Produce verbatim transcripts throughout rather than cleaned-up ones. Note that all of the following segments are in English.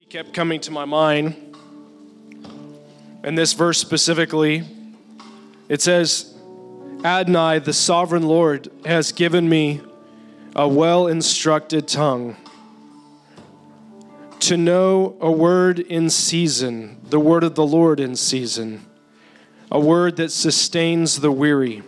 kept coming to my mind. And this verse specifically, it says, Adonai, the sovereign Lord, has given me a well-instructed tongue to know a word in season, the word of the Lord in season, a word that sustains the weary.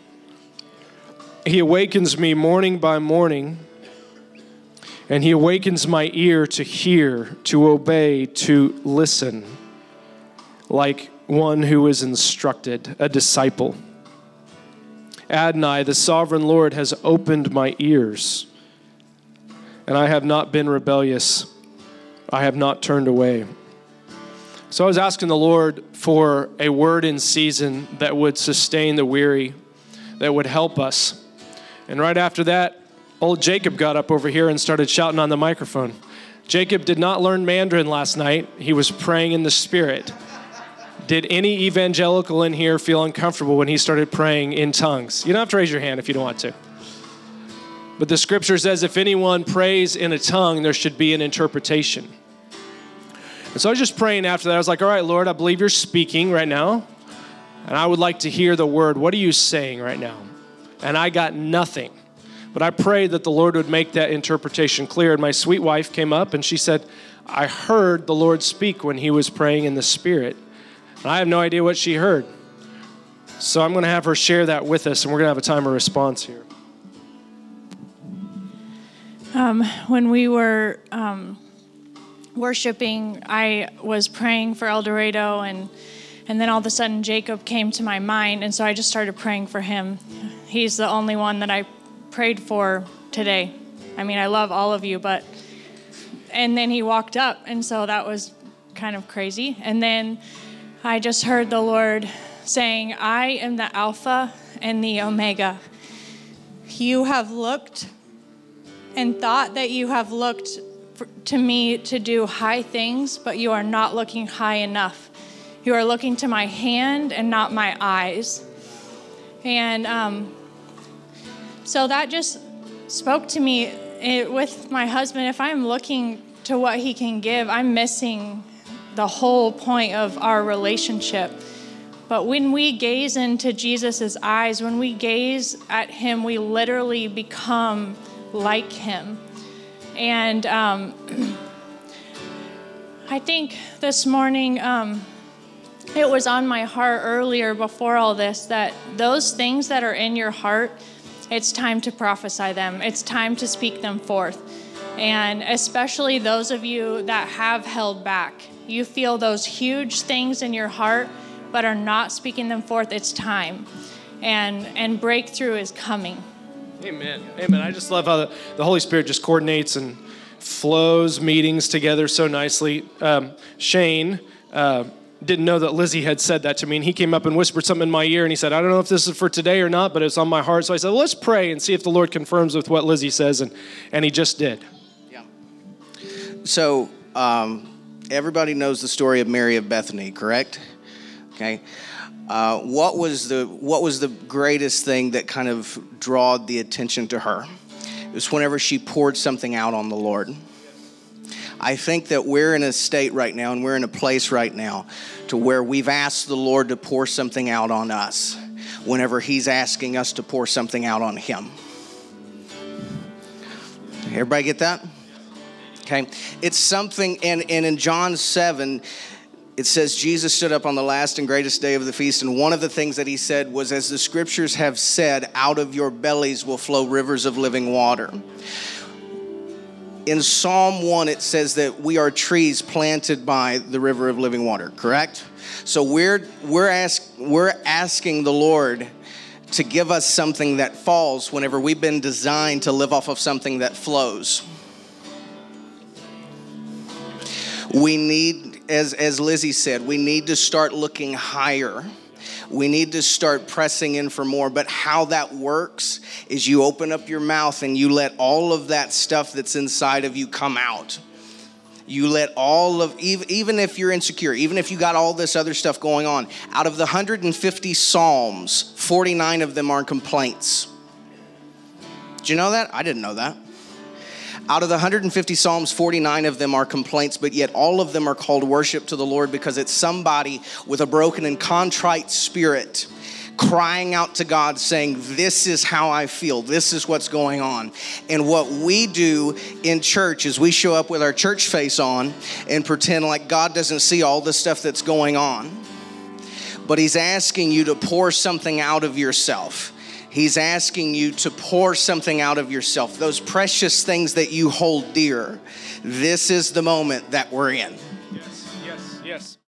He awakens me morning by morning, and he awakens my ear to hear, to obey, to listen, like one who is instructed, a disciple. Adonai, the sovereign Lord, has opened my ears, and I have not been rebellious. I have not turned away. So I was asking the Lord for a word in season that would sustain the weary, that would help us. And right after that, old Jacob got up over here and started shouting on the microphone. Jacob did not learn Mandarin last night. He was praying in the Spirit. Did any evangelical in here feel uncomfortable when he started praying in tongues? You don't have to raise your hand if you don't want to. But the scripture says if anyone prays in a tongue, there should be an interpretation. And so I was just praying after that. I was like, all right, Lord, I believe you're speaking right now. And I would like to hear the word. What are you saying right now? And I got nothing. But I prayed that the Lord would make that interpretation clear. And my sweet wife came up and she said, I heard the Lord speak when he was praying in the Spirit. And I have no idea what she heard. So I'm going to have her share that with us, and we're going to have a time of response here. Um, when we were um, worshiping, I was praying for El Dorado, and and then all of a sudden Jacob came to my mind, and so I just started praying for him. He's the only one that I prayed for today. I mean, I love all of you, but, and then he walked up, and so that was kind of crazy. And then I just heard the Lord saying, I am the Alpha and the Omega. You have looked and thought that you have looked for, to me to do high things, but you are not looking high enough. You are looking to my hand and not my eyes. And um, so that just spoke to me it, with my husband. If I'm looking to what he can give, I'm missing the whole point of our relationship. But when we gaze into Jesus' eyes, when we gaze at him, we literally become like him. And um, I think this morning, um, it was on my heart earlier before all this, that those things that are in your heart, it's time to prophesy them. It's time to speak them forth. And especially those of you that have held back. You feel those huge things in your heart, but are not speaking them forth. It's time. And and breakthrough is coming. Amen. Amen. I just love how the, the Holy Spirit just coordinates and flows meetings together so nicely. Um, Shane uh, didn't know that Lizzie had said that to me, and he came up and whispered something in my ear, and he said, I don't know if this is for today or not, but it's on my heart. So I said, well, let's pray and see if the Lord confirms with what Lizzie says, and, and he just did. Yeah. So um, everybody knows the story of Mary of Bethany, correct? Okay. Uh, what was the what was the greatest thing that kind of drawed the attention to her? It was whenever she poured something out on the Lord. I think that we're in a state right now, and we're in a place right now to where we've asked the Lord to pour something out on us whenever he's asking us to pour something out on him. Everybody get that? Okay. It's something, and, and in John seven, it says Jesus stood up on the last and greatest day of the feast, and one of the things that he said was, as the scriptures have said, out of your bellies will flow rivers of living water. In Psalm one, it says that we are trees planted by the river of living water, correct? So we're we're ask, we're asking the Lord to give us something that falls whenever we've been designed to live off of something that flows. We need, as, as Lizzie said, we need to start looking higher. We need to start pressing in for more. But how that works is you open up your mouth and you let all of that stuff that's inside of you come out. You let all of, even if you're insecure, even if you got all this other stuff going on, out of the one hundred fifty Psalms, forty-nine of them are complaints. Did you know that? I didn't know that. Out of the one hundred fifty Psalms, forty-nine of them are complaints, but yet all of them are called worship to the Lord because it's somebody with a broken and contrite spirit crying out to God saying, this is how I feel. This is what's going on. And what we do in church is we show up with our church face on and pretend like God doesn't see all the stuff that's going on. But he's asking you to pour something out of yourself. He's asking you to pour something out of yourself. Those precious things that you hold dear. This is the moment that we're in. Yes, yes, yes.